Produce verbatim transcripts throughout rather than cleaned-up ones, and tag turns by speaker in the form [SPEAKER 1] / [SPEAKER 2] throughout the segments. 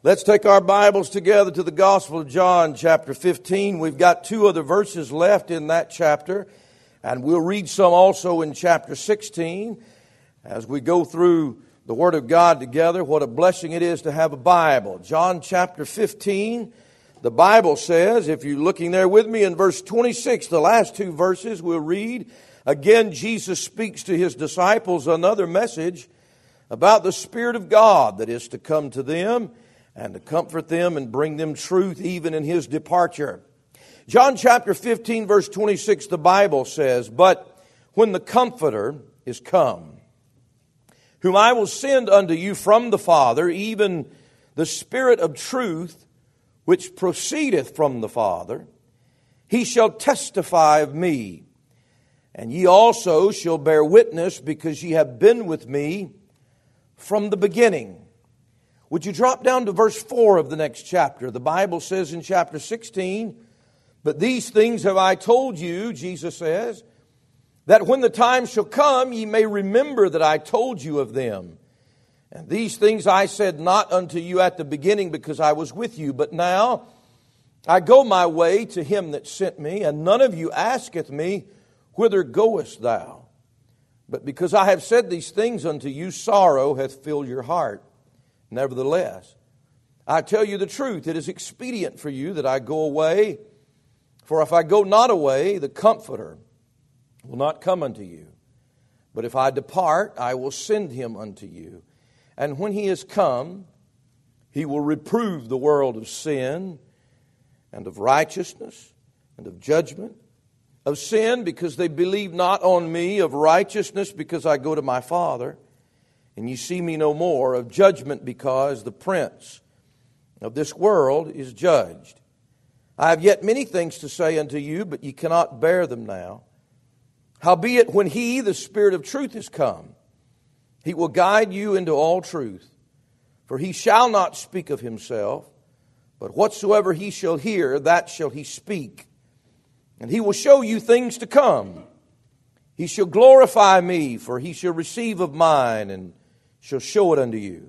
[SPEAKER 1] Let's take our Bibles together to the Gospel of John, chapter fifteen. We've got two other verses left in that chapter, and we'll read some also in chapter sixteen as we go through the Word of God together. What a blessing it is to have a Bible. John chapter fifteen, the Bible says, if you're looking there with me in verse twenty-six, the last two verses we'll read. Again, Jesus speaks to His disciples another message about the Spirit of God that is to come to them and to comfort them and bring them truth even in His departure. John chapter fifteen, verse twenty-six, the Bible says, "But when the Comforter is come, whom I will send unto you from the Father, even the Spirit of truth, which proceedeth from the Father, He shall testify of me. And ye also shall bear witness, because ye have been with me from the beginning." Would you drop down to verse four of the next chapter? The Bible says in chapter sixteen, "But these things have I told you," Jesus says, "that when the time shall come, ye may remember that I told you of them. And these things I said not unto you at the beginning, because I was with you. But now I go my way to Him that sent me, and none of you asketh me, Whither goest thou? But because I have said these things unto you, sorrow hath filled your heart. Nevertheless, I tell you the truth, it is expedient for you that I go away. For if I go not away, the Comforter will not come unto you. But if I depart, I will send Him unto you. And when He is come, He will reprove the world of sin, and of righteousness, and of judgment. Of sin, because they believe not on me. Of righteousness, because I go to my Father, and ye see me no more. Of judgment, because the prince of this world is judged. I have yet many things to say unto you, but ye cannot bear them now. Howbeit, when He, the Spirit of truth, is come, He will guide you into all truth. For He shall not speak of Himself, but whatsoever He shall hear, that shall He speak. And He will show you things to come. He shall glorify me, for He shall receive of mine, and shall show it unto you.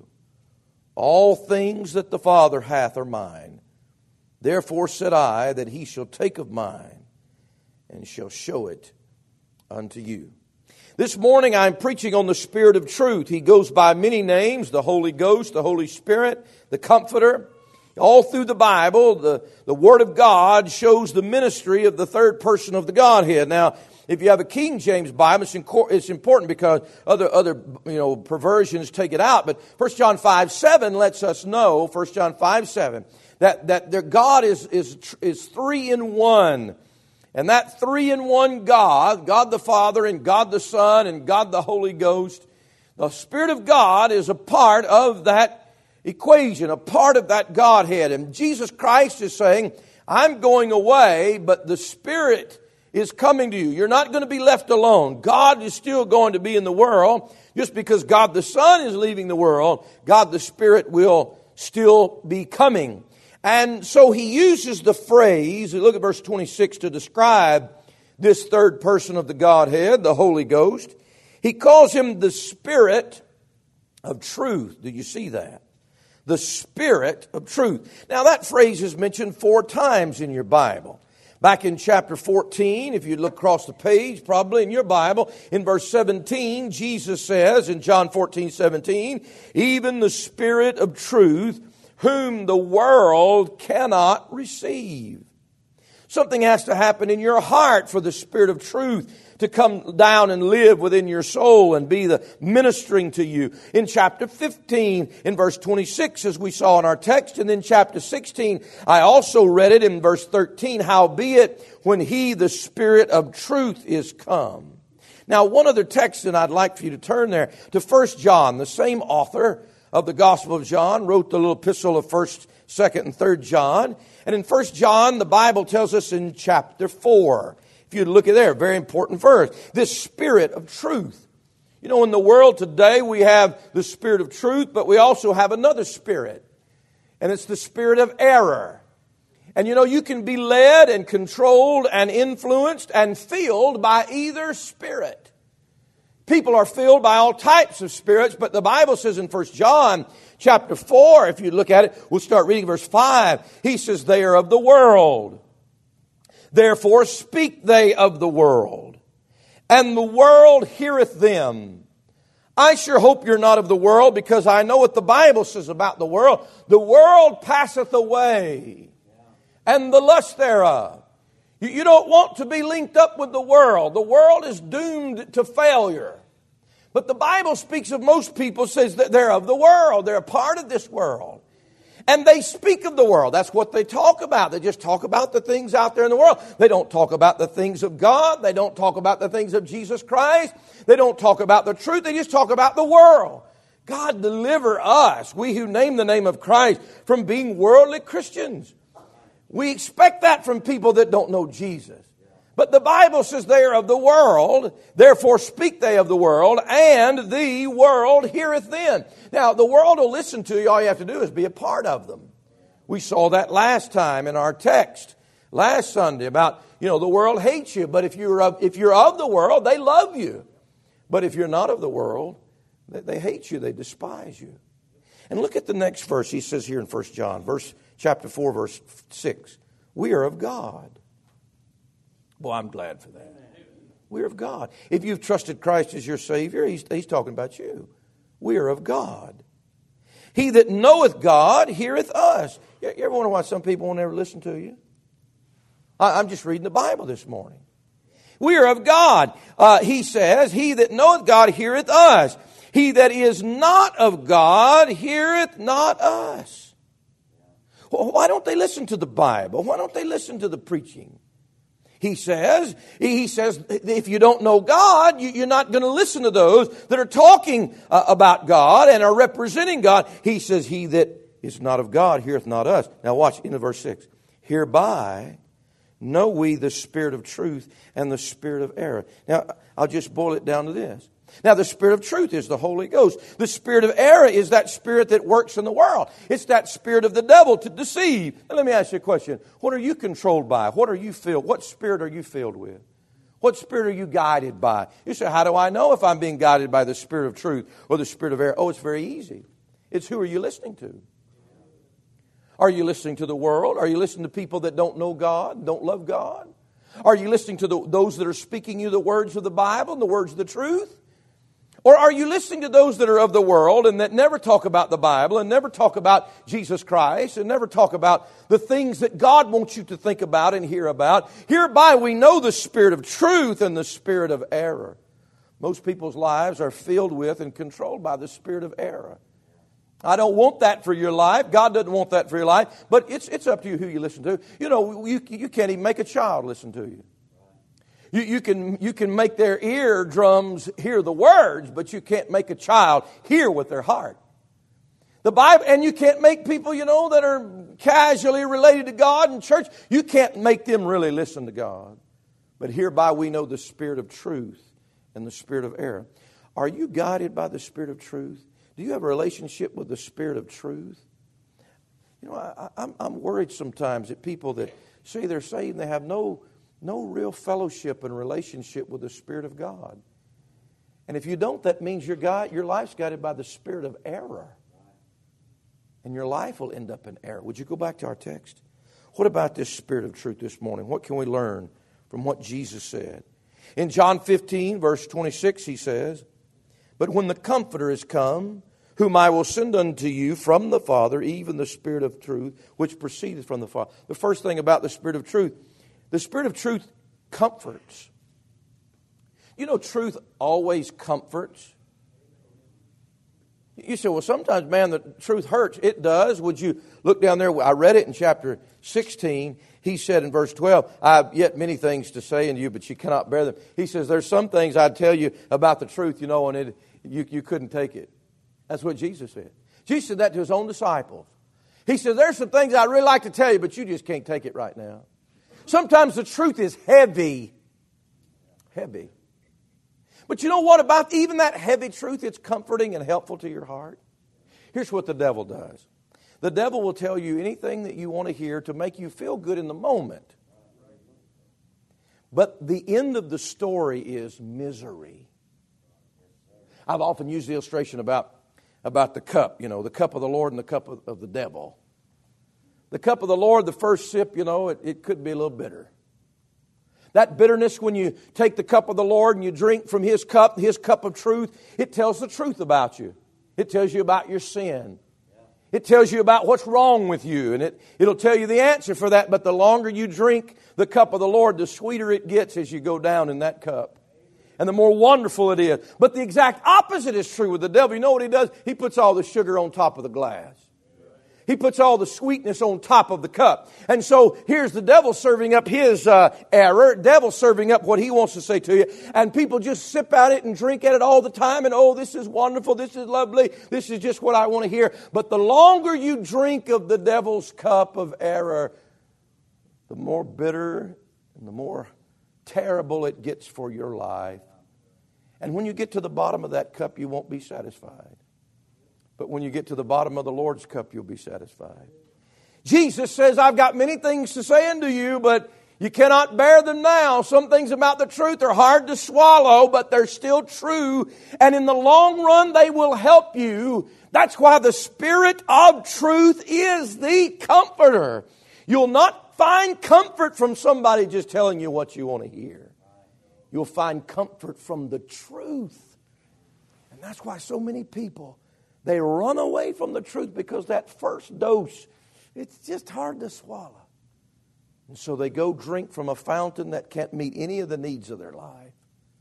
[SPEAKER 1] All things that the Father hath are mine. Therefore said I, that He shall take of mine, and shall show it unto you." This morning I'm preaching on the Spirit of truth. He goes by many names: the Holy Ghost, the Holy Spirit, the Comforter. All through the Bible, the, the Word of God shows the ministry of the third person of the Godhead. Now, if you have a King James Bible, it's, inco- it's important because other other you know perversions take it out. But First John five seven lets us know, First John five seven, that that their God is is is three in one. And that three in one God, God the Father and God the Son and God the Holy Ghost, the Spirit of God is a part of that equation, a part of that Godhead. And Jesus Christ is saying, I'm going away, but the Spirit is coming to you. You're not going to be left alone. God is still going to be in the world. Just because God the Son is leaving the world, God the Spirit will still be coming. And so He uses the phrase, look at verse twenty-six, to describe this third person of the Godhead, the Holy Ghost. He calls Him the Spirit of truth. Do you see that? The Spirit of truth. Now that phrase is mentioned four times in your Bible. Back in chapter fourteen, if you look across the page, probably in your Bible, in verse seventeen, Jesus says in John fourteen seventeen, "Even the Spirit of truth, whom the world cannot receive." Something has to happen in your heart for the Spirit of truth to come down and live within your soul and be the ministering to you. In chapter fifteen, in verse twenty-six, as we saw in our text, and then chapter sixteen, I also read it in verse thirteen, "Howbeit, when He, the Spirit of truth, is come." Now, one other text, and I'd like for you to turn there, to First John, the same author of the Gospel of John, wrote the little epistle of First, Second, and Third John. And in First John, the Bible tells us in chapter four, if you look at there, very important verse, this Spirit of truth. You know, in the world today, we have the Spirit of truth, but we also have another spirit. And it's the spirit of error. And you know, you can be led and controlled and influenced and filled by either spirit. People are filled by all types of spirits, but the Bible says in First John chapter four, if you look at it, we'll start reading verse five. He says, they are of the world. Therefore speak they of the world, and the world heareth them. I sure hope you're not of the world, because I know what the Bible says about the world. The world passeth away, and the lust thereof. You don't want to be linked up with the world. The world is doomed to failure. But the Bible speaks of most people, says that they're of the world. They're a part of this world. And they speak of the world. That's what they talk about. They just talk about the things out there in the world. They don't talk about the things of God. They don't talk about the things of Jesus Christ. They don't talk about the truth. They just talk about the world. God deliver us, we who name the name of Christ, from being worldly Christians. We expect that from people that don't know Jesus. But the Bible says they are of the world, therefore speak they of the world, and the world heareth them. Now, the world will listen to you. All you have to do is be a part of them. We saw that last time in our text, last Sunday, about, you know, the world hates you. But if you're of, if you're of the world, they love you. But if you're not of the world, they, they hate you, they despise you. And look at the next verse. He says here in First John, verse chapter four, verse six. We are of God. Boy, I'm glad for that. We're of God. If you've trusted Christ as your Savior, he's, he's talking about you. We are of God. He that knoweth God heareth us. You ever wonder why some people won't ever listen to you? I, I'm just reading the Bible this morning. We are of God. Uh, he says, he that knoweth God heareth us. He that is not of God heareth not us. Well, why don't they listen to the Bible? Why don't they listen to the preaching? He says, he says, if you don't know God, you're not going to listen to those that are talking uh, about God and are representing God. He says, he that is not of God heareth not us. Now watch into verse six. Hereby know we the spirit of truth and the spirit of error. Now, I'll just boil it down to this. Now, the spirit of truth is the Holy Ghost. The spirit of error is that spirit that works in the world. It's that spirit of the devil to deceive. Now, let me ask you a question. What are you controlled by? What are you filled? What spirit are you filled with? What spirit are you guided by? You say, how do I know if I'm being guided by the spirit of truth or the spirit of error? Oh, it's very easy. It's who are you listening to? Are you listening to the world? Are you listening to people that don't know God, don't love God? Are you listening to the, those that are speaking you the words of the Bible and the words of the truth? Or are you listening to those that are of the world and that never talk about the Bible and never talk about Jesus Christ and never talk about the things that God wants you to think about and hear about? Hereby we know the spirit of truth and the spirit of error. Most people's lives are filled with and controlled by the spirit of error. I don't want that for your life. God doesn't want that for your life. But it's it's up to you who you listen to. You know, you, you can't even make a child listen to you. You, you can you can make their eardrums hear the words, but you can't make a child hear with their heart. The Bible, and you can't make people, you know, that are casually related to God in church, you can't make them really listen to God. But hereby we know the spirit of truth and the spirit of error. Are you guided by the spirit of truth? Do you have a relationship with the spirit of truth? You know, I, I'm, I'm worried sometimes that people that say they're saved and they have no No real fellowship and relationship with the Spirit of God. And if you don't, that means your God, your life's guided by the spirit of error. And your life will end up in error. Would you go back to our text? What about this spirit of truth this morning? What can we learn from what Jesus said? In John fifteen, verse twenty-six, he says, but when the Comforter is come, whom I will send unto you from the Father, even the Spirit of truth, which proceedeth from the Father. The first thing about the Spirit of truth, the Spirit of truth comforts. You know, truth always comforts. You say, well, sometimes, man, the truth hurts. It does. Would you look down there? I read it in chapter sixteen. He said in verse twelve, I have yet many things to say unto you, but you cannot bear them. He says, there's some things I'd tell you about the truth, you know, and it, you, you couldn't take it. That's what Jesus said. Jesus said that to his own disciples. He said, there's some things I'd really like to tell you, but you just can't take it right now. Sometimes the truth is heavy. Heavy. But you know what about even that heavy truth? It's comforting and helpful to your heart. Here's what the devil does. The devil will tell you anything that you want to hear to make you feel good in the moment. But the end of the story is misery. I've often used the illustration about, about the cup, you know, the cup of the Lord and the cup of, of the devil. The cup of the Lord, the first sip, you know, it, it could be a little bitter. That bitterness, when you take the cup of the Lord and you drink from His cup, His cup of truth, it tells the truth about you. It tells you about your sin. It tells you about what's wrong with you, and it, it'll tell you the answer for that. But the longer you drink the cup of the Lord, the sweeter it gets as you go down in that cup. And the more wonderful it is. But the exact opposite is true with the devil. You know what he does? He puts all the sugar on top of the glass. He puts all the sweetness on top of the cup. And so here's the devil serving up his uh, error. Devil serving up what he wants to say to you. And people just sip at it and drink at it all the time. And oh, this is wonderful. This is lovely. This is just what I want to hear. But the longer you drink of the devil's cup of error, the more bitter and the more terrible it gets for your life. And when you get to the bottom of that cup, you won't be satisfied. But when you get to the bottom of the Lord's cup, you'll be satisfied. Jesus says, I've got many things to say unto you, but you cannot bear them now. Some things about the truth are hard to swallow, but they're still true. And in the long run, they will help you. That's why the Spirit of truth is the comforter. You'll not find comfort from somebody just telling you what you want to hear. You'll find comfort from the truth. And that's why so many people, they run away from the truth because that first dose, it's just hard to swallow. And so they go drink from a fountain that can't meet any of the needs of their life.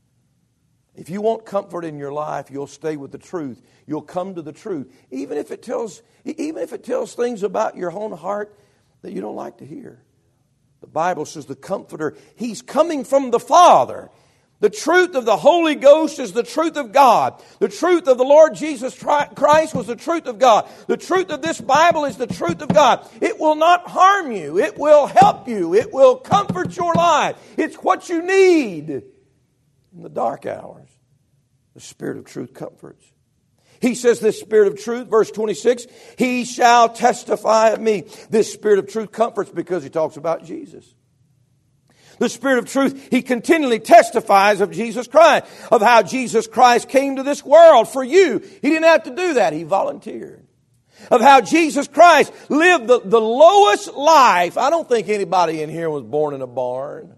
[SPEAKER 1] If you want comfort in your life, you'll stay with the truth. You'll come to the truth. Even if it tells, even if it tells things about your own heart that you don't like to hear. The Bible says the Comforter, He's coming from the Father. The truth of the Holy Ghost is the truth of God. The truth of the Lord Jesus Christ was the truth of God. The truth of this Bible is the truth of God. It will not harm you. It will help you. It will comfort your life. It's what you need in the dark hours. The Spirit of truth comforts. He says this Spirit of truth, verse twenty-six, He shall testify of me. This Spirit of truth comforts because He talks about Jesus. The Spirit of truth, He continually testifies of Jesus Christ, of how Jesus Christ came to this world for you. He didn't have to do that. He volunteered. Of how Jesus Christ lived the, the lowest life. I don't think anybody in here was born in a barn.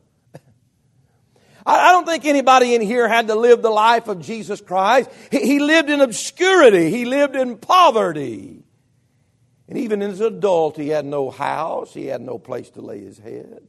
[SPEAKER 1] I don't think anybody in here had to live the life of Jesus Christ. He, he lived in obscurity. He lived in poverty. And even as an adult, He had no house. He had no place to lay His head.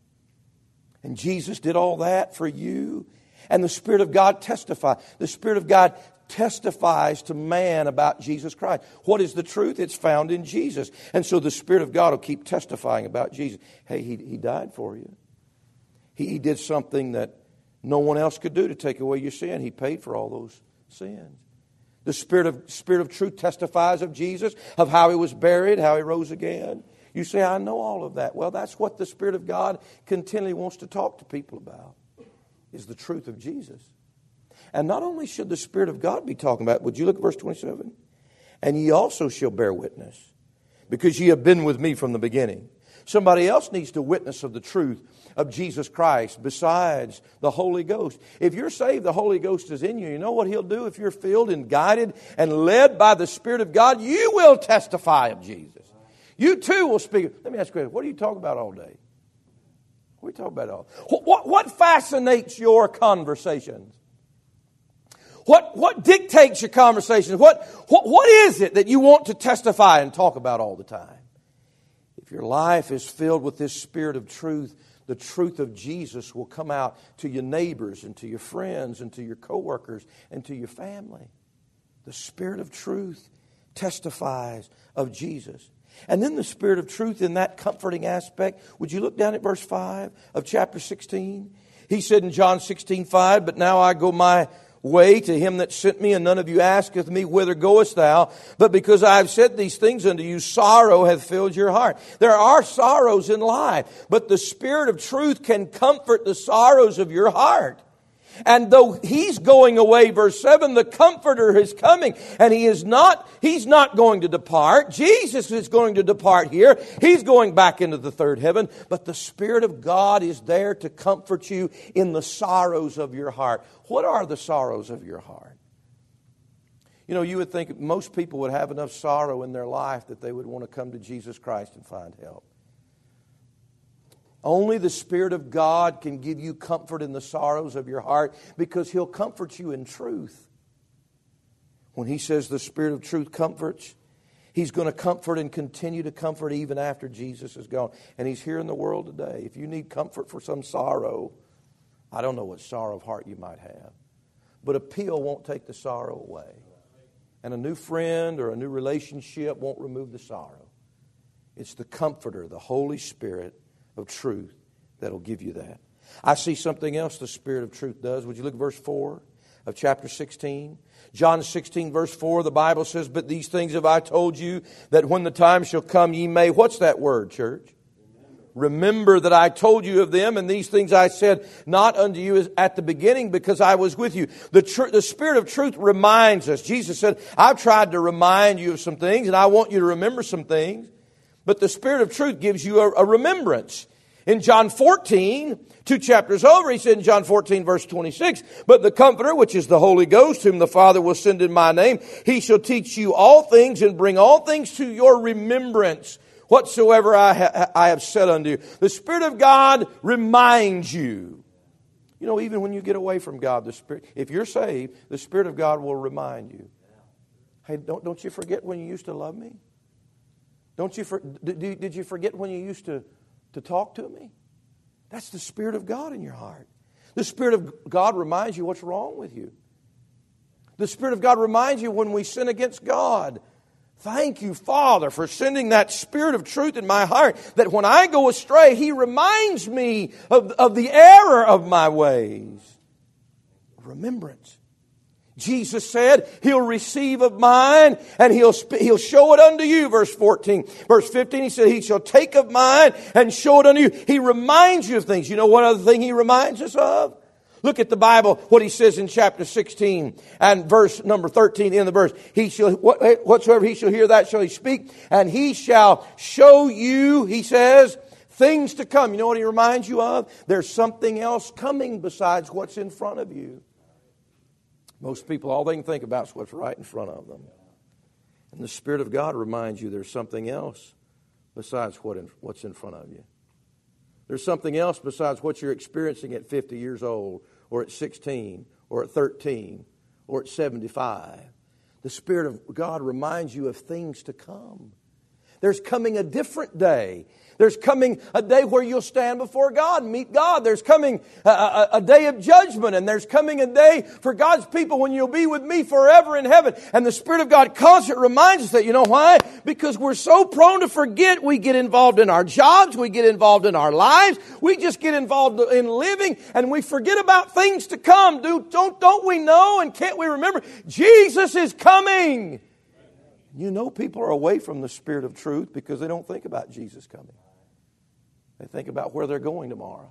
[SPEAKER 1] And Jesus did all that for you. And the Spirit of God testifies. The Spirit of God testifies to man about Jesus Christ. What is the truth? It's found in Jesus. And so the Spirit of God will keep testifying about Jesus. Hey, He, he died for you. He, he did something that no one else could do to take away your sin. He paid for all those sins. The Spirit of, Spirit of truth testifies of Jesus, of how He was buried, how He rose again. You say, I know all of that. Well, that's what the Spirit of God continually wants to talk to people about, is the truth of Jesus. And not only should the Spirit of God be talking about, would you look at verse twenty-seven? And ye also shall bear witness, because ye have been with me from the beginning. Somebody else needs to witness of the truth of Jesus Christ besides the Holy Ghost. If you're saved, the Holy Ghost is in you. You know what He'll do if you're filled and guided and led by the Spirit of God? You will testify of Jesus. You too will speak. Let me ask you, what do you talk about all day? What do you talk about all? What, what, what fascinates your conversations? What, what dictates your conversations? What, what, what is it that you want to testify and talk about all the time? If your life is filled with this Spirit of truth, the truth of Jesus will come out to your neighbors and to your friends and to your coworkers and to your family. The Spirit of truth testifies of Jesus. And then the Spirit of truth in that comforting aspect. Would you look down at verse five of chapter sixteen? He said in John sixteen five, But now I go my way to Him that sent me, and none of you asketh me, Whither goest thou? But because I have said these things unto you, sorrow hath filled your heart. There are sorrows in life, but the Spirit of truth can comfort the sorrows of your heart. And though He's going away, verse seven, the Comforter is coming. And He is not, He's not going to depart. Jesus is going to depart here. He's going back into the third heaven. But the Spirit of God is there to comfort you in the sorrows of your heart. What are the sorrows of your heart? You know, you would think most people would have enough sorrow in their life that they would want to come to Jesus Christ and find help. Only the Spirit of God can give you comfort in the sorrows of your heart, because He'll comfort you in truth. When He says the Spirit of truth comforts, He's going to comfort and continue to comfort even after Jesus is gone. And He's here in the world today. If you need comfort for some sorrow, I don't know what sorrow of heart you might have, but a pill won't take the sorrow away. And a new friend or a new relationship won't remove the sorrow. It's the Comforter, the Holy Spirit of truth, that'll give you that. I see something else the Spirit of truth does. Would you look at verse four of chapter sixteen? John sixteen, verse four, the Bible says, "But these things have I told you, that when the time shall come ye may," what's that word, church? Remember that I told you of them, and these things I said not unto you at the beginning, because I was with you. The, tr- the Spirit of truth reminds us. Jesus said, I've tried to remind you of some things, and I want you to remember some things. But the Spirit of truth gives you a, a remembrance. In John fourteen, two chapters over, He said in John fourteen, verse twenty-six, "But the Comforter, which is the Holy Ghost, whom the Father will send in my name, He shall teach you all things and bring all things to your remembrance, whatsoever I, ha- I have said unto you." The Spirit of God reminds you. You know, even when you get away from God, the Spirit, if you're saved, the Spirit of God will remind you. Hey, don't, don't you forget when you used to love me? Don't you for, did, did you forget when you used to, to talk to me? That's the Spirit of God in your heart. The Spirit of God reminds you what's wrong with you. The Spirit of God reminds you when we sin against God. Thank you, Father, for sending that Spirit of truth in my heart, that when I go astray, He reminds me of, of the error of my ways. Remembrance. Jesus said, He'll receive of mine and He'll He'll show it unto you. Verse fourteen. Verse fifteen, He said, He shall take of mine and show it unto you. He reminds you of things. You know what other thing He reminds us of? Look at the Bible, what He says in chapter sixteen and verse number thirteen in the verse. He shall, whatsoever He shall hear, that shall He speak, and He shall show you, He says, things to come. You know what He reminds you of? There's something else coming besides what's in front of you. Most people, all they can think about is what's right in front of them. And the Spirit of God reminds you there's something else besides what in, what's in front of you. There's something else besides what you're experiencing at fifty years old, or at sixteen, or at thirteen, or at seventy-five. The Spirit of God reminds you of things to come. There's coming a different day. There's coming a day where you'll stand before God and meet God. There's coming a, a, a day of judgment, and there's coming a day for God's people when you'll be with me forever in heaven. And the Spirit of God constantly reminds us that. You know why? Because we're so prone to forget. We get involved in our jobs. We get involved in our lives. We just get involved in living, and we forget about things to come. Do, don't, don't we know, and can't we remember? Jesus is coming. You know, people are away from the Spirit of truth because they don't think about Jesus coming. They think about where they're going tomorrow.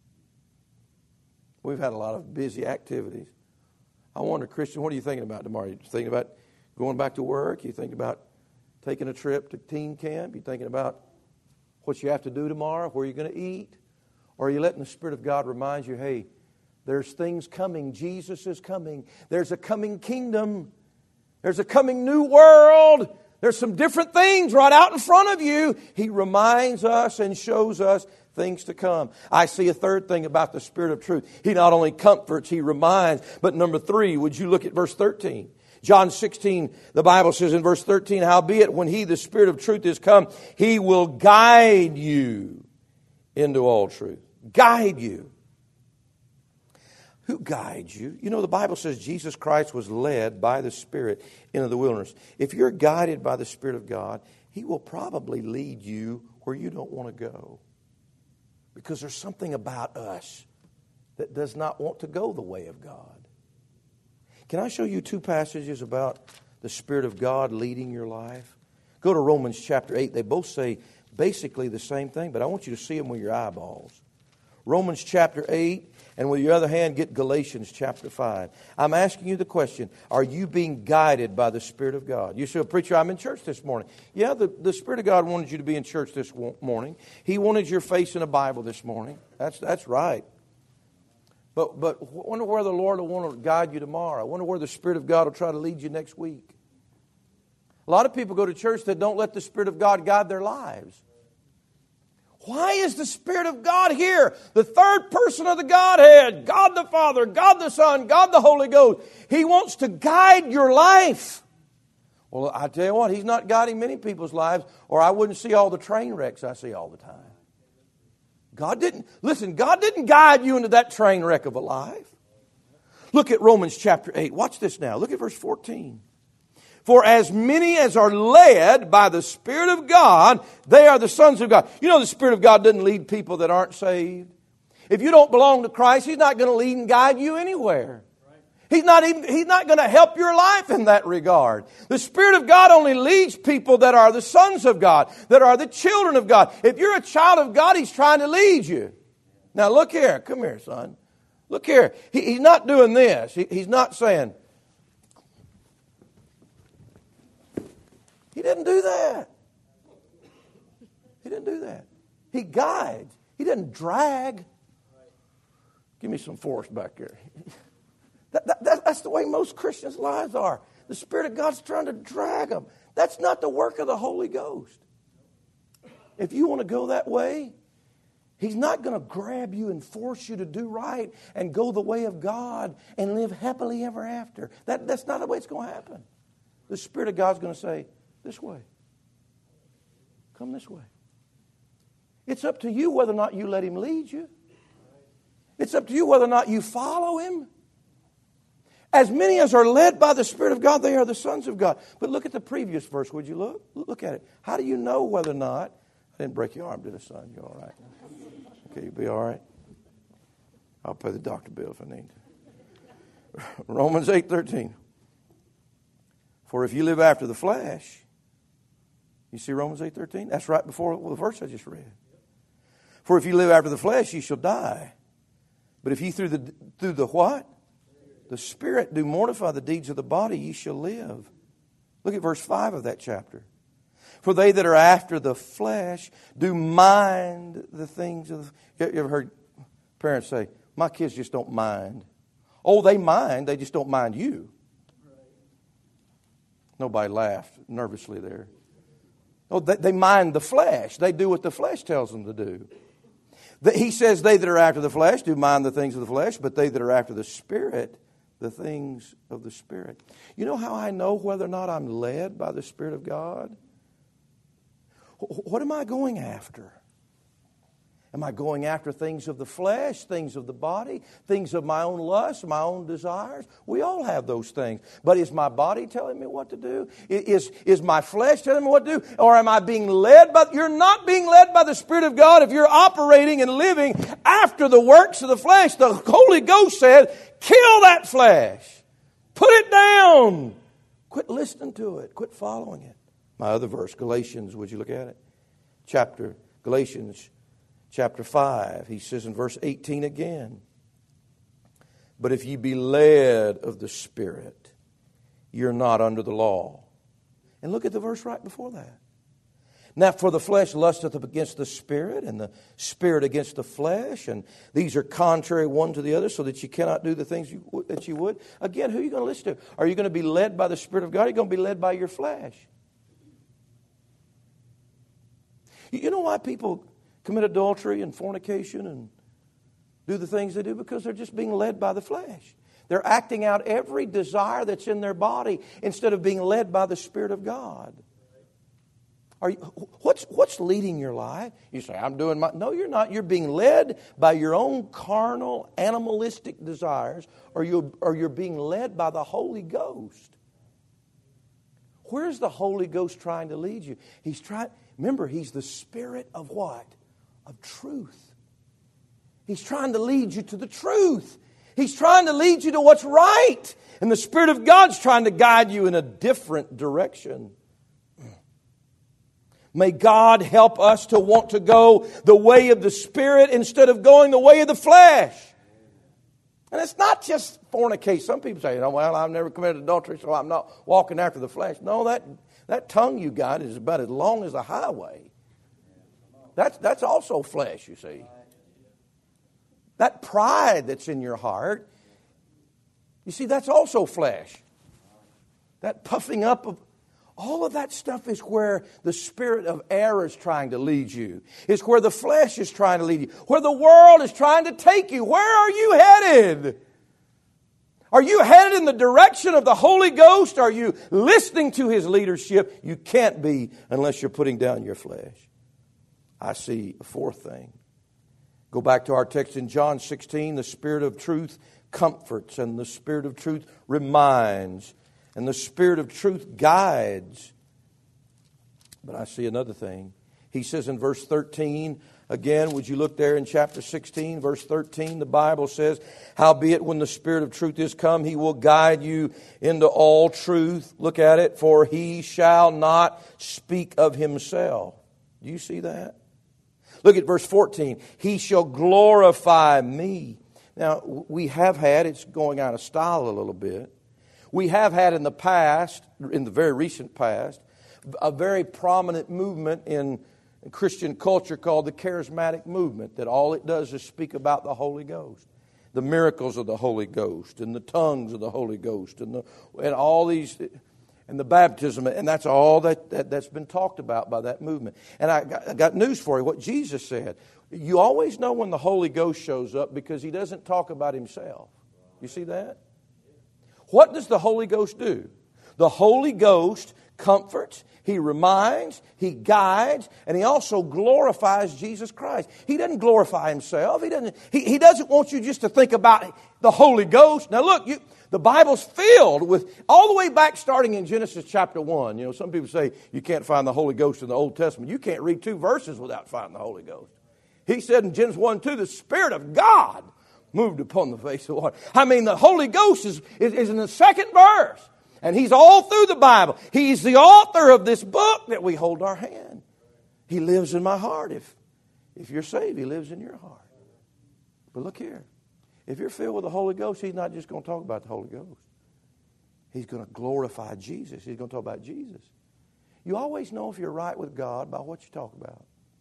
[SPEAKER 1] We've had a lot of busy activities. I wonder, Christian, what are you thinking about tomorrow? You thinking about going back to work? You thinking about taking a trip to teen camp? You thinking about what you have to do tomorrow, where you're going to eat? Or are you letting the Spirit of God remind you, hey, there's things coming. Jesus is coming. There's a coming kingdom. There's a coming new world. There's some different things right out in front of you. He reminds us and shows us things to come. I see a third thing about the Spirit of truth. He not only comforts, He reminds. But number three, would you look at verse thirteen? John sixteen, the Bible says in verse thirteen, "Howbeit, when He, the Spirit of truth, is come, He will guide you into all truth." Guide you. Who guides you? You know, the Bible says Jesus Christ was led by the Spirit into the wilderness. If you're guided by the Spirit of God, He will probably lead you where you don't want to go. Because there's something about us that does not want to go the way of God. Can I show you two passages about the Spirit of God leading your life? Go to Romans chapter eight. They both say basically the same thing, but I want you to see them with your eyeballs. Romans chapter eight, and with your other hand, get Galatians chapter five. I'm asking you the question, are you being guided by the Spirit of God? You say, preacher, I'm in church this morning. Yeah, the, the Spirit of God wanted you to be in church this morning. He wanted your face in a Bible this morning. That's, that's right. But but I wonder where the Lord will want to guide you tomorrow. I wonder where the Spirit of God will try to lead you next week. A lot of people go to church that don't let the Spirit of God guide their lives. Why is the Spirit of God here? The third person of the Godhead, God the Father, God the Son, God the Holy Ghost. He wants to guide your life. Well, I tell you what, He's not guiding many people's lives, or I wouldn't see all the train wrecks I see all the time. God didn't, listen, God didn't guide you into that train wreck of a life. Look at Romans chapter eight. Watch this now. Look at verse fourteen. For as many as are led by the Spirit of God, they are the sons of God. You know the Spirit of God doesn't lead people that aren't saved. If you don't belong to Christ, He's not going to lead and guide you anywhere. He's not even, He's not going to help your life in that regard. The Spirit of God only leads people that are the sons of God, that are the children of God. If you're a child of God, He's trying to lead you. Now look here. Come here, son. Look here. He, he's not doing this. He, he's not saying, He didn't do that. He didn't do that. He guides. He didn't drag. Give me some force back here. That, that, that, that's the way most Christians' lives are. The Spirit of God's trying to drag them. That's not the work of the Holy Ghost. If you want to go that way, He's not going to grab you and force you to do right and go the way of God and live happily ever after. That, that's not the way it's going to happen. The Spirit of God's going to say, this way. Come this way. It's up to you whether or not you let Him lead you. It's up to you whether or not you follow Him. As many as are led by the Spirit of God, they are the sons of God. But look at the previous verse, would you look? Look at it. How do you know whether or not... I didn't break your arm, did I, son? You all right? Okay, you be all right? I'll pay the doctor bill if I need to. Romans eight thirteen. For if you live after the flesh... You see Romans eight thirteen? That's right before the verse I just read. For if you live after the flesh, you shall die. But if you through the through the what? The Spirit do mortify the deeds of the body, ye shall live. Look at verse five of that chapter. For they that are after the flesh do mind the things of the... You ever heard parents say, my kids just don't mind. Oh, they mind, they just don't mind you. Nobody laughed nervously there. Oh, they, they mind the flesh. They do what the flesh tells them to do. The, he says, they that are after the flesh do mind the things of the flesh, but they that are after the Spirit, the things of the Spirit. You know how I know whether or not I'm led by the Spirit of God? What am I going after? Am I going after things of the flesh, things of the body, things of my own lust, my own desires? We all have those things. But is my body telling me what to do? Is, is my flesh telling me what to do? Or am I being led by... You're not being led by the Spirit of God if you're operating and living after the works of the flesh. The Holy Ghost said, kill that flesh. Put it down. Quit listening to it. Quit following it. My other verse, Galatians, would you look at it? Chapter, Galatians chapter five. He says in verse eighteen again, but if ye be led of the Spirit, you're not under the law. And look at the verse right before that. Now, for the flesh lusteth against the Spirit, and the Spirit against the flesh, and these are contrary one to the other, so that you cannot do the things you, that you would. Again, who are you going to listen to? Are you going to be led by the Spirit of God? Or are you going to be led by your flesh? You know why people commit adultery and fornication and do the things they do? Because they're just being led by the flesh. They're acting out every desire that's in their body instead of being led by the Spirit of God. Are you, what's, what's leading your life? You say, I'm doing my... No, you're not. You're being led by your own carnal, animalistic desires, or you're, or you're being led by the Holy Ghost. Where's the Holy Ghost trying to lead you? He's trying... Remember, He's the Spirit of what? Of truth. He's trying to lead you to the truth. He's trying to lead you to what's right. And the Spirit of God's trying to guide you in a different direction. May God help us to want to go the way of the Spirit instead of going the way of the flesh. And it's not just fornicate. Some people say, oh, well, I've never committed adultery, so I'm not walking after the flesh. No, that... That tongue you got is about as long as a highway. That's, that's also flesh, you see. That pride that's in your heart, you see, that's also flesh. That puffing up of all of that stuff is where the spirit of error is trying to lead you. It's where the flesh is trying to lead you. Where the world is trying to take you. Where are you headed? Are you headed in the direction of the Holy Ghost? Are you listening to His leadership? You can't be unless you're putting down your flesh. I see a fourth thing. Go back to our text in John sixteen. The Spirit of truth comforts, and the Spirit of truth reminds, and the Spirit of truth guides. But I see another thing. He says in verse thirteen, again, would you look there in chapter sixteen, verse thirteen, the Bible says, howbeit when the Spirit of truth is come, He will guide you into all truth. Look at it, for He shall not speak of Himself. Do you see that? Look at verse fourteen. He shall glorify me. Now, we have had, it's going out of style a little bit. We have had in the past, in the very recent past, a very prominent movement in Christian culture called the charismatic movement, that all it does is speak about the Holy Ghost, the miracles of the Holy Ghost, and the tongues of the Holy Ghost, and the and all these, and the baptism, and that's all that, that that's been talked about by that movement. And I got, I got news for you. What Jesus said, you always know when the Holy Ghost shows up because He doesn't talk about Himself. You see that? What does the Holy Ghost do? The Holy Ghost comforts, He reminds, He guides, and He also glorifies Jesus Christ. He doesn't glorify Himself. He doesn't, he, he doesn't want you just to think about the Holy Ghost. Now look, you, the Bible's filled with, all the way back starting in Genesis chapter one. You know, some people say you can't find the Holy Ghost in the Old Testament. You can't read two verses without finding the Holy Ghost. He said in Genesis one two, the Spirit of God moved upon the face of the water. I mean, the Holy Ghost is, is, is in the second verse. And He's all through the Bible. He's the author of this book that we hold our hand. He lives in my heart. If, if you're saved, He lives in your heart. But look here. If you're filled with the Holy Ghost, He's not just going to talk about the Holy Ghost. He's going to glorify Jesus. He's going to talk about Jesus. You always know if you're right with God by what you talk about.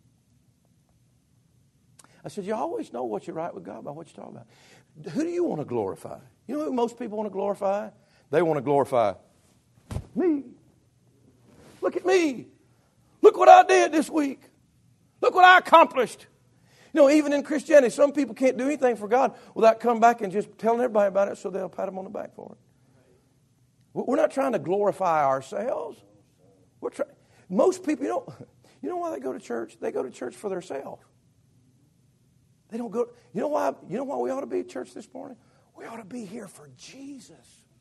[SPEAKER 1] I said, you always know what you're right with God by what you talk about. Who do you want to glorify? You know who most people want to glorify? They want to glorify me. Look at me. Look what I did this week. Look what I accomplished. You know, even in Christianity, some people can't do anything for God without coming back and just telling everybody about it so they'll pat them on the back for it. We're not trying to glorify ourselves. We're trying. Most people, you know, you know why they go to church? They go to church for themselves. They don't go. You know why? You know why we ought to be at church this morning? We ought to be here for Jesus.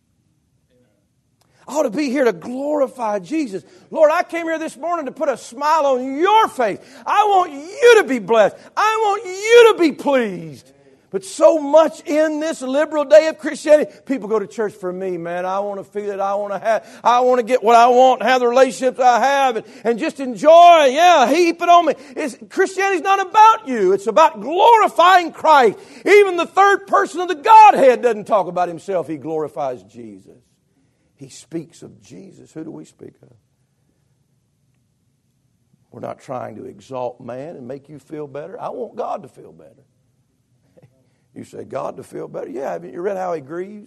[SPEAKER 1] I ought to be here to glorify Jesus. Lord, I came here this morning to put a smile on your face. I want you to be blessed. I want you to be pleased. But so much in this liberal day of Christianity, people go to church for me, man. I want to feel it. I want to have, I want to get what I want, have the relationships I have, and, and just enjoy. Yeah, heap it on me. It's, Christianity's not about you. It's about glorifying Christ. Even the third person of the Godhead doesn't talk about Himself. He glorifies Jesus. He speaks of Jesus. Who do we speak of? We're not trying to exalt man and make you feel better. I want God to feel better. You say, God to feel better? Yeah, haven't you read how He grieves?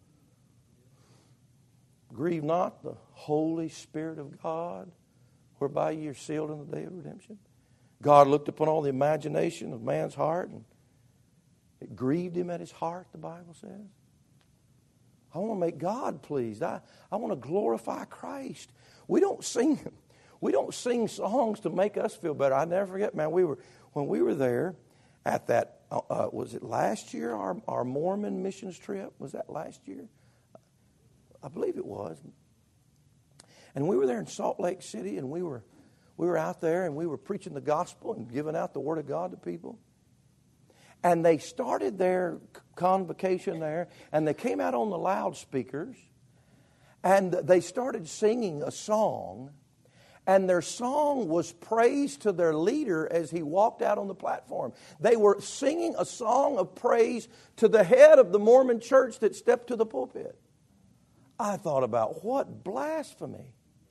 [SPEAKER 1] Grieve not the Holy Spirit of God, whereby ye are sealed in the day of redemption. God looked upon all the imagination of man's heart, and it grieved Him at His heart, the Bible says. I want to make God pleased. I, I want to glorify Christ. We don't sing we don't sing songs to make us feel better. I never forget, man, we were when we were there at that, uh, was it last year, our, our Mormon missions trip? Was that last year? I believe it was. And we were there in Salt Lake City, and we were we were out there, and we were preaching the gospel and giving out the Word of God to people. And they started their convocation there, and they came out on the loudspeakers, and they started singing a song, and their song was praise to their leader as he walked out on the platform. They were singing a song of praise to the head of the Mormon church that stepped to the pulpit. I thought about what blasphemy.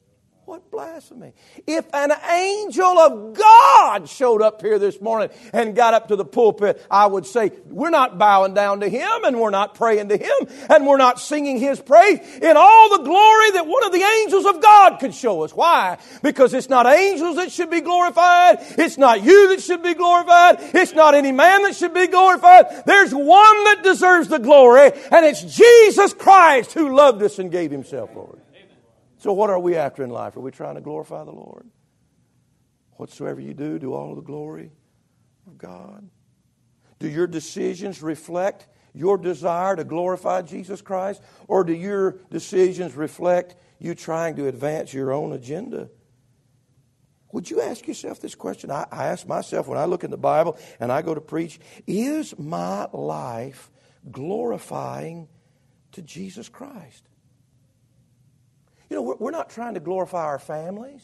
[SPEAKER 1] What blasphemy. If an angel of God showed up here this morning and got up to the pulpit, I would say, we're not bowing down to him, and we're not praying to him, and we're not singing his praise in all the glory that one of the angels of God could show us. Why? Because it's not angels that should be glorified. It's not you that should be glorified. It's not any man that should be glorified. There's one that deserves the glory, and it's Jesus Christ who loved us and gave himself for it. So what are we after in life? Are we trying to glorify the Lord? Whatsoever you do, do all of the glory of God. Do your decisions reflect your desire to glorify Jesus Christ? Or do your decisions reflect you trying to advance your own agenda? Would you ask yourself this question? I, I ask myself when I look in the Bible and I go to preach, is my life glorifying to Jesus Christ? You know, we're, we're not trying to glorify our families.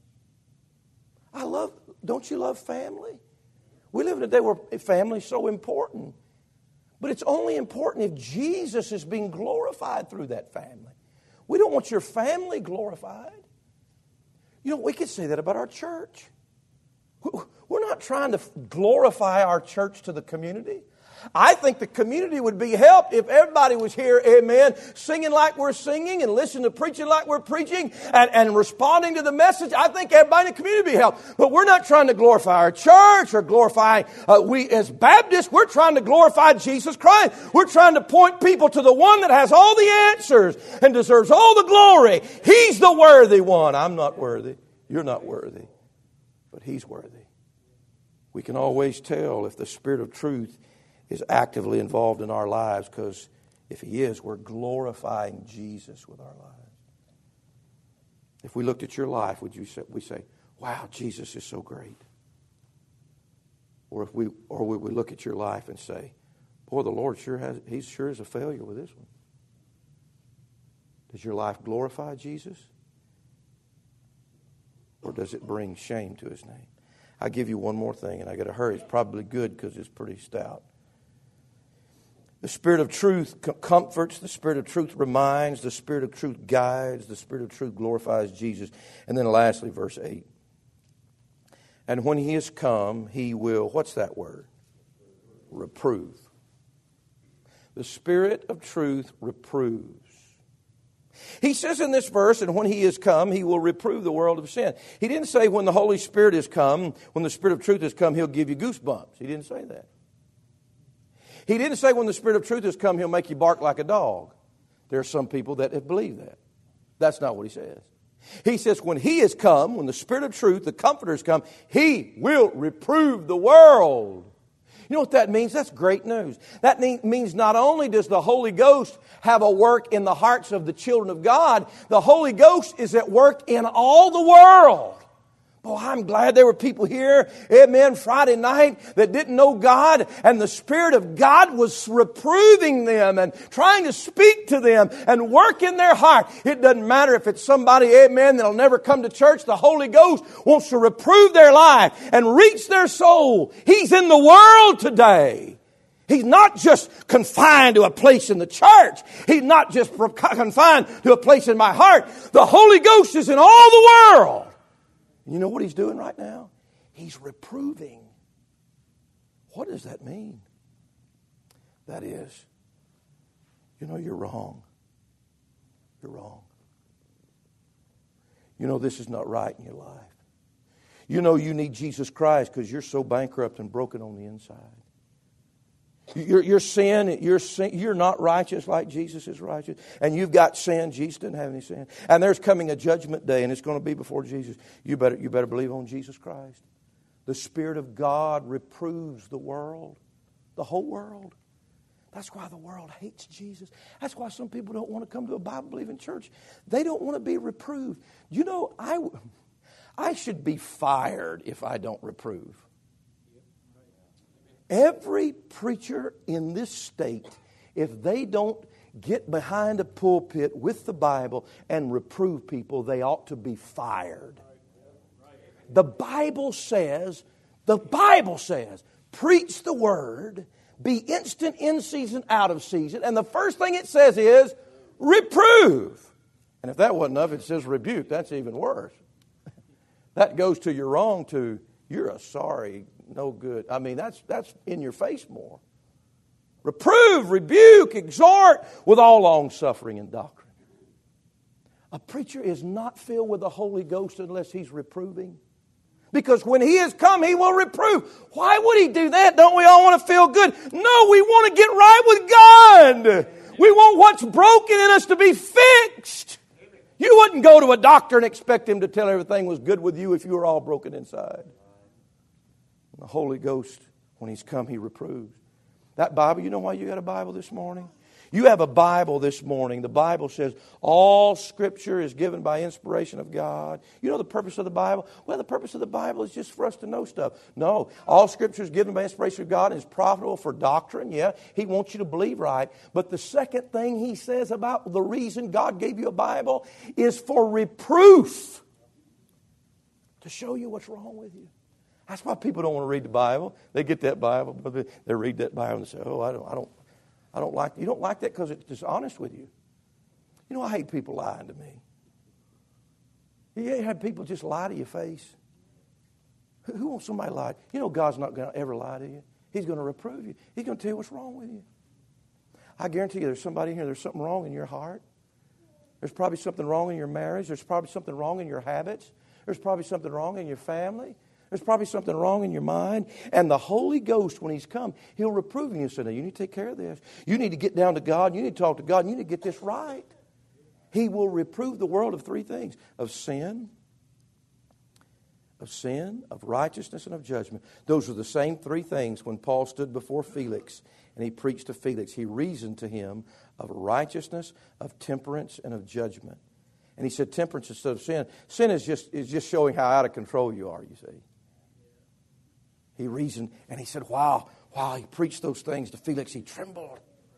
[SPEAKER 1] I love, don't you love family? We live in a day where family is so important. But it's only important if Jesus is being glorified through that family. We don't want your family glorified. You know, we could say that about our church. We're not trying to glorify our church to the community. I think the community would be helped if everybody was here, amen, singing like we're singing and listening to preaching like we're preaching and, and responding to the message. I think everybody in the community would be helped. But we're not trying to glorify our church or glorify, uh, we as Baptists, we're trying to glorify Jesus Christ. We're trying to point people to the one that has all the answers and deserves all the glory. He's the worthy one. I'm not worthy. You're not worthy. But He's worthy. We can always tell if the Spirit of truth is actively involved in our lives, because if He is, we're glorifying Jesus with our lives. If we looked at your life, would you say, we say, wow, Jesus is so great? Or if we or would we look at your life and say, boy, the Lord sure has He sure is a failure with this one. Does your life glorify Jesus? Or does it bring shame to His name? I'll give you one more thing, and I got to hurry. It's probably good because it's pretty stout. The Spirit of truth comforts, the Spirit of truth reminds, the Spirit of truth guides, the Spirit of truth glorifies Jesus. And then lastly, verse eight. And when He is come, He will, what's that word? Reprove. The Spirit of truth reproves. He says in this verse, and when He is come, He will reprove the world of sin. He didn't say when the Holy Spirit is come, when the Spirit of truth has come, He'll give you goosebumps. He didn't say that. He didn't say when the Spirit of truth has come, He'll make you bark like a dog. There are some people that have believed that. That's not what He says. He says when He is come, when the Spirit of truth, the Comforter, has come, He will reprove the world. You know what that means? That's great news. That means not only does the Holy Ghost have a work in the hearts of the children of God, the Holy Ghost is at work in all the world. Boy, I'm glad there were people here, amen, Friday night that didn't know God, and the Spirit of God was reproving them and trying to speak to them and work in their heart. It doesn't matter if it's somebody, amen, that'll never come to church. The Holy Ghost wants to reprove their life and reach their soul. He's in the world today. He's not just confined to a place in the church. He's not just confined to a place in my heart. The Holy Ghost is in all the world. You know what He's doing right now? He's reproving. What does that mean? That is, you know, you're wrong. You're wrong. You know this is not right in your life. You know you need Jesus Christ because you're so bankrupt and broken on the inside. Your, your sin, your sin, you're not righteous like Jesus is righteous. And you've got sin. Jesus didn't have any sin. And there's coming a judgment day, and it's going to be before Jesus. You better, you better believe on Jesus Christ. The Spirit of God reproves the world, the whole world. That's why the world hates Jesus. That's why some people don't want to come to a Bible-believing church. They don't want to be reproved. You know, I, I should be fired if I don't reprove. Every preacher in this state, if they don't get behind a pulpit with the Bible and reprove people, they ought to be fired. The Bible says, the Bible says, preach the word, be instant in season, out of season. And the first thing it says is, reprove. And if that wasn't enough, it says rebuke. That's even worse. That goes to you're wrong to you're a sorry, no good. I mean, that's that's in your face more. Reprove, rebuke, exhort with all long suffering and doctrine. A preacher is not filled with the Holy Ghost unless he's reproving. Because when he has come, he will reprove. Why would he do that? Don't we all want to feel good? No, we want to get right with God. We want what's broken in us to be fixed. You wouldn't go to a doctor and expect him to tell everything was good with you if you were all broken inside. The Holy Ghost, when he's come, he reproves. That Bible, you know why you got a Bible this morning? You have a Bible this morning. The Bible says all Scripture is given by inspiration of God. You know the purpose of the Bible? Well, the purpose of the Bible is just for us to know stuff. No, all Scripture is given by inspiration of God and is profitable for doctrine. Yeah, He wants you to believe right. But the second thing He says about the reason God gave you a Bible is for reproof. To show you what's wrong with you. That's why people don't want to read the Bible. They get that Bible, but they read that Bible and say, oh, I don't, I don't. I don't like, you don't like that because it's dishonest with you. You know, I hate people lying to me. You ain't had people just lie to your face. Who, who wants somebody to lie? You know God's not going to ever lie to you. He's going to reprove you. He's going to tell you what's wrong with you. I guarantee you there's somebody here, there's something wrong in your heart. There's probably something wrong in your marriage. There's probably something wrong in your habits. There's probably something wrong in your family. There's probably something wrong in your mind. And the Holy Ghost, when He's come, He'll reprove you and say, no, you need to take care of this. You need to get down to God. You need to talk to God. And you need to get this right. He will reprove the world of three things. Of sin, of sin, of righteousness, and of judgment. Those are the same three things when Paul stood before Felix and he preached to Felix. He reasoned to him of righteousness, of temperance, and of judgment. And he said temperance instead of sin. Sin is just, is just showing how out of control you are, you see. He reasoned, and he said, wow, wow, he preached those things to Felix. He trembled.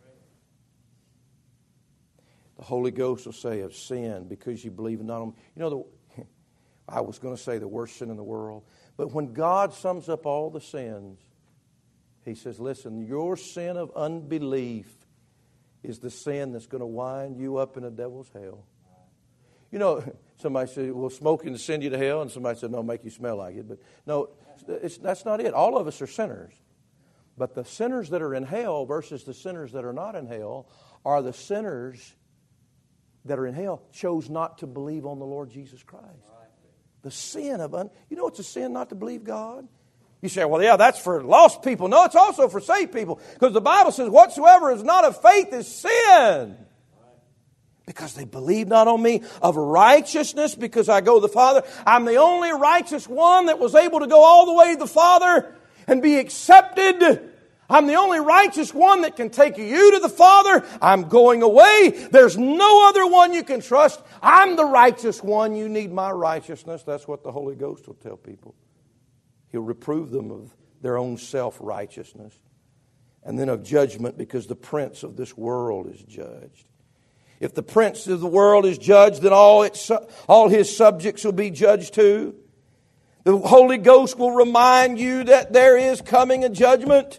[SPEAKER 1] The Holy Ghost will say of sin, because you believe in not. You know, the, I was going to say the worst sin in the world. But when God sums up all the sins, He says, listen, your sin of unbelief is the sin that's going to wind you up in the devil's hell. You know, somebody said, well, smoking will send you to hell. And somebody said, no, make you smell like it. But no, it's, that's not it. All of us are sinners. But the sinners that are in hell versus the sinners that are not in hell are the sinners that are in hell chose not to believe on the Lord Jesus Christ. The sin of, un- you know it's a sin not to believe God? You say, well, yeah, that's for lost people. No, it's also for saved people. Because the Bible says, whatsoever is not of faith is sin. Because they believe not on me, of righteousness, because I go to the Father. I'm the only righteous one that was able to go all the way to the Father and be accepted. I'm the only righteous one that can take you to the Father. I'm going away. There's no other one you can trust. I'm the righteous one. You need my righteousness. That's what the Holy Ghost will tell people. He'll reprove them of their own self-righteousness. And then of judgment, because the prince of this world is judged. If the prince of the world is judged, then all its, all his subjects will be judged too. The Holy Ghost will remind you that there is coming a judgment.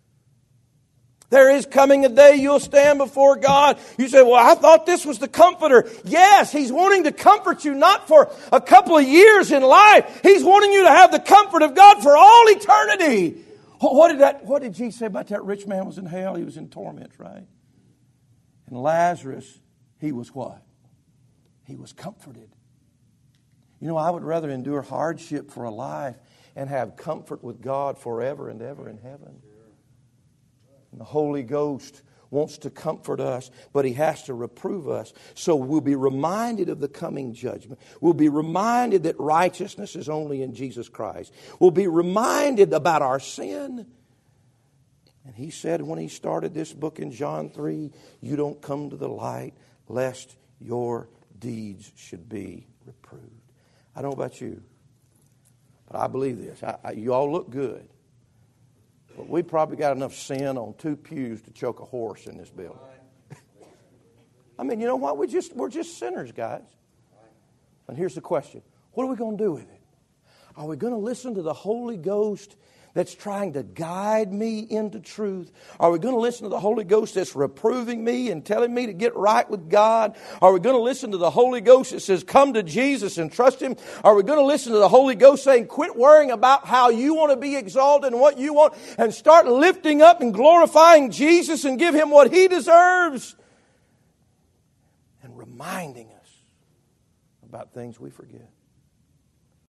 [SPEAKER 1] There is coming a day you'll stand before God. You say, well, I thought this was the Comforter. Yes, He's wanting to comfort you not for a couple of years in life. He's wanting you to have the comfort of God for all eternity. What did that? What did Jesus say about that rich man was in hell? He was in torment, right? And Lazarus, he was what? He was comforted. You know, I would rather endure hardship for a life and have comfort with God forever and ever in heaven. And the Holy Ghost wants to comfort us, but He has to reprove us. So we'll be reminded of the coming judgment. We'll be reminded that righteousness is only in Jesus Christ. We'll be reminded about our sin. And He said when He started this book in John three, you don't come to the light lest your deeds should be reproved. I don't know about you, but I believe this. I, I, you all look good. But we probably got enough sin on two pews to choke a horse in this building. I mean, you know what? We just, we're just sinners, guys. And here's the question. What are we going to do with it? Are we going to listen to the Holy Ghost that's trying to guide me into truth? Are we going to listen to the Holy Ghost that's reproving me and telling me to get right with God? Are we going to listen to the Holy Ghost that says, come to Jesus and trust Him? Are we going to listen to the Holy Ghost saying, quit worrying about how you want to be exalted and what you want, and start lifting up and glorifying Jesus and give Him what He deserves? And reminding us about things we forget.